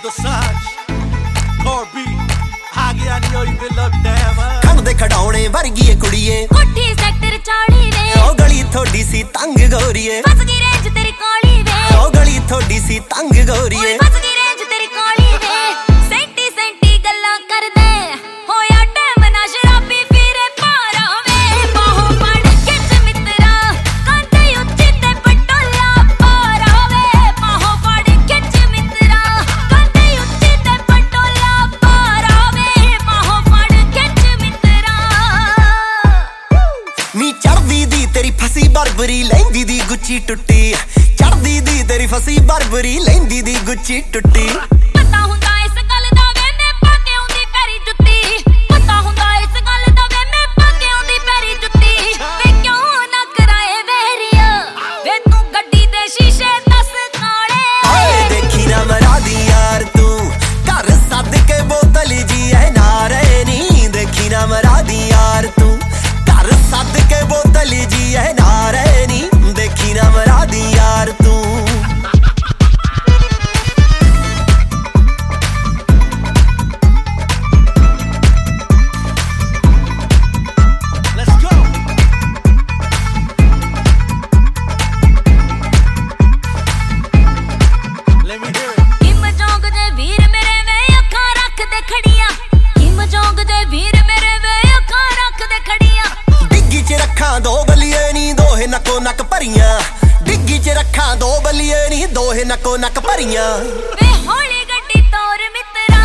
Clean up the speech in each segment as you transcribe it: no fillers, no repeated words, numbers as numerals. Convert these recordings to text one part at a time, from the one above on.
ਆ ਗਿਆ ਨੀ ਹੋਈ ਵੇਲਾ ਟਾਈਮ ਖੰਡ ਦੇ ਖਡਾਉਣੇ ਵਰਗੀ ਏ ਕੁੜੀਏ ਕੋਠੀ ਸੈਕਟਰ 40 ਵੇ ਉਹ ਗਲੀ ਥੋੜੀ ਸੀ ਤੰਗ ਗੋਰੀਏ ਫਸ ਗਈ ਰੇਂਜ ਤੇਰੀ ਕਾਲੀ ਵੇ ਉਹ ਗਲੀ ਥੋੜੀ ਸੀ ਤੰਗ ਗੋਰੀਏ ਫਸ ਗਈ ਰੇਂਜ ਤੇਰੀ ਕਾਲੀ ਵੇ ਸੈਂਟੀ ਸੈਂਟੀ ਗੱਲਾਂ ਕਰਦੇ ਹੋਇਆ ਟਾਈਮ ਨਾ ਸ਼ਰਾਬੀ ਫਿਰੇ ਪਾਰਾ ਵੇ ਬਾਹੋਂ ਫੜ ਖਿੱਚ ਮਿੱਤਰਾ ਕੰਧੇ ਉੱਚੀ ਤੇ ਪਟੋਲਾ ਪਾਰਾ ਵੇ ਬਾਹੋਂ ਫੜ ਖਿੱਚ ਮਿੱਤਰਾ ਕੰਧੇ ਉੱਚੀ ਤੇ ਪਟੋਲਾ ਪਾਰਾ ਵੇ ਬਾਹੋਂ ਫੜ ਖਿੱਚ ਮਿੱਤਰਾ ਨੀ ਚੜਦੀ ਦੀ ਤੇਰੀ ਫਸੀ ਬਰਬਰੀ ਲੈਂਦੀ ਦੀ ਗੁੱਚੀ ਟੁੱਟੀ ਚੜਦੀ ਦੀ ਤੇਰੀ ਫਸੀ ਬਰਬਰੀ ਲੈਂਦੀ ਦੀ ਗੁੱਚੀ ਟੁੱਟੀ ਪਤਾ ਹੁੰਦਾ ਇਸ ਗੱਲ ਦਾ ਵੇ ਮੈਂ ਪਾ ਕੇ ਆਉਂਦੀ ਪੈਰੀ ਜੁੱਤੀ ਪਤਾ ਹੁੰਦਾ ਇਸ ਗੱਲ ਦਾ ਵੇ ਮੈਂ ਪਾ ਕੇ ਆਉਂਦੀ ਪੈਰੀ ਜੁੱਤੀ ਵੇ ਕਿਉਂ ਨਾ ਕਰਾਏ ਵੇਰੀਆ ਵੇ ਤੂੰ ਗੱਡੀ ਦੇ ਸ਼ੀਸ਼ੇ ਦੱਸ ਕਾਲੇ ਓਏ ਦੇਖੀ ਨਾ ਮਰਾਦੀ ਯਾਰ ਤੂੰ ਘਰ ਸੱਦ ਕੇ ਬੋਤਲ ਜੀ ਐ ਨਾ ਰਹੇ ਨੀ ਦੇਖੀ ਨਾ ਮਰਾਦੀ ਯਾਰ ਤੂੰ ਘਰ ਸੱਦ ਕੇ ਬੋਤਲ ਜੀ ਐ ਨਾ ਰਹੇ ਨੀ ਦੇਖੀ ਨਾ ਮਰਾਦੀ ਯਾਰ ਤੂੰ ਨੱਕੋ ਨੱਕ ਭਰੀਆਂ ਡਿੱਗੀ ਚ ਰੱਖਾਂ ਦੋ ਬਲੀਏ ਨੀ ਦੋਹੇ ਨੱਕੋ ਨੱਕ ਭਰੀਆਂ ਵੇ ਹੌਲੀ ਗੱਡੀ ਤੋਰ ਮਿੱਤਰਾ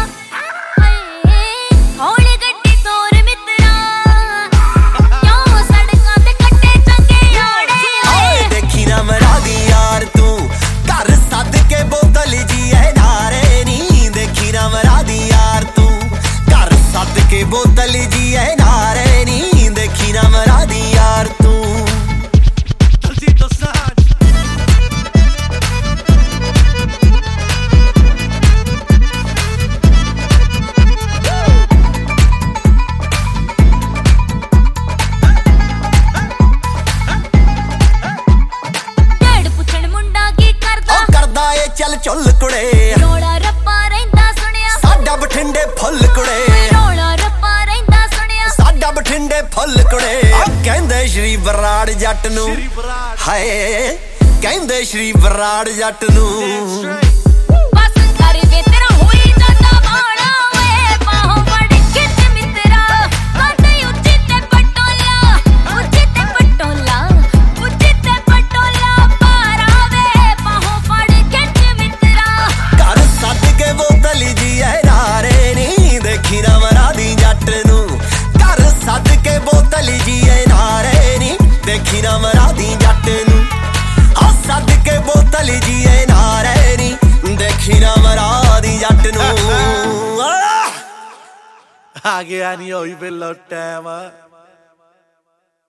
ਹੌਲੀ ਗੱਡੀ ਤੋਰ ਮਿੱਤਰਾ ਕਿਉਂ ਸੜਕਾਂ ਤੇ ਕੱਟੇ ਚੰਗੇ ਆੜੇ ਓਏ ਦੇਖੀ ਨਾ ਮਰਾਦੀ ਯਾਰ ਤੂੰ ਘਰ ਸੱਦ ਕੇ ਬੋਤਲ ਜੀ ਐ ਨਾਰੇ ਨੀ ਦੇਖੀ ਨਾ ਮਰਾਦੀ ਯਾਰ ਤੂੰ ਘਰ ਸੱਦ ਕੇ ਬੋਤਲ ਜੀ ਐ ਨਾਰੇ ਨੀ ਦੇਖੀ ਨਾ ਮਰਾਦੀ ਯਾਰ ਤੂੰ ਚੱਲ ਚੁੱਲ ਕੁੜੇ ਰੋਲਾ ਰੱਪਾ ਰਹਿੰਦਾ ਸੁਣਿਆ ਸਾਡਾ ਬਠਿੰਡੇ ਫੁੱਲ ਕੁੜੇ ਰੋਲਾ ਰੱਪਾ ਰਹਿੰਦਾ ਸੁਣਿਆ ਸਾਡਾ ਬਠਿੰਡੇ ਫੁੱਲ ਕੁੜੇ ਕਹਿੰਦੇ ਸ਼੍ਰੀ ਬਰਾੜ ਜੱਟ ਨੂੰ ਹਾਏ ਕਹਿੰਦੇ ਸ਼੍ਰੀ ਬਰਾੜ ਜੱਟ ਨੂੰ ਬਸ ਕਰ ਵੇ ਤੇਰਾ ਹੋਈ ਜਾਂਦਾ ਬਾਣਾ ਵੇ ਬਾਹੋਂ ਫੜ ਖਿੱਚ ਮਿੱਤਰਾ ਕੰਧੇ ਉੱਚੀ ਤੇ ਪਟੋਲਾ ਉੱਚੀ ਤੇ ਪਟੋਲਾ ਉੱਚੀ ਤੇ ਪਟੋਲਾ ਪਾਰਾ ਵੇ ਬਾਹੋਂ ਫੜ ਖਿੱਚ ਮਿੱਤਰਾ ਘਰ ਸੱਦ ਕੇ ਬੋਤਲ ਜੀ ਐ ਨਾਰੇ ਨੀ ਦੇਖੀ ਨਾ ਮਰਾਦੀ ਜੱਟ ਨੂੰ ਘਰ ਸੱਦ ਕੇ ਬੋਤਲ ਜੀ ਐ ਨਾਰੇ ਨੀ ਦੇਖੀ ਨਾ ਮਰਾਦੀ ਜੱਟ ਨੂੰ ਆ ਸੱਦ ਕੇ ਬੋਤਲ ਜੀ ਐ ਨਾਰੇ ਨੀ ਦੇਖੀ ਨਾ ਮਰਾਦੀ ਜੱਟ ਨੂੰ ਆ ਗਿਆ ਨੀ ਹੋਈ ਵੇਲਾ ਟਾਈਮ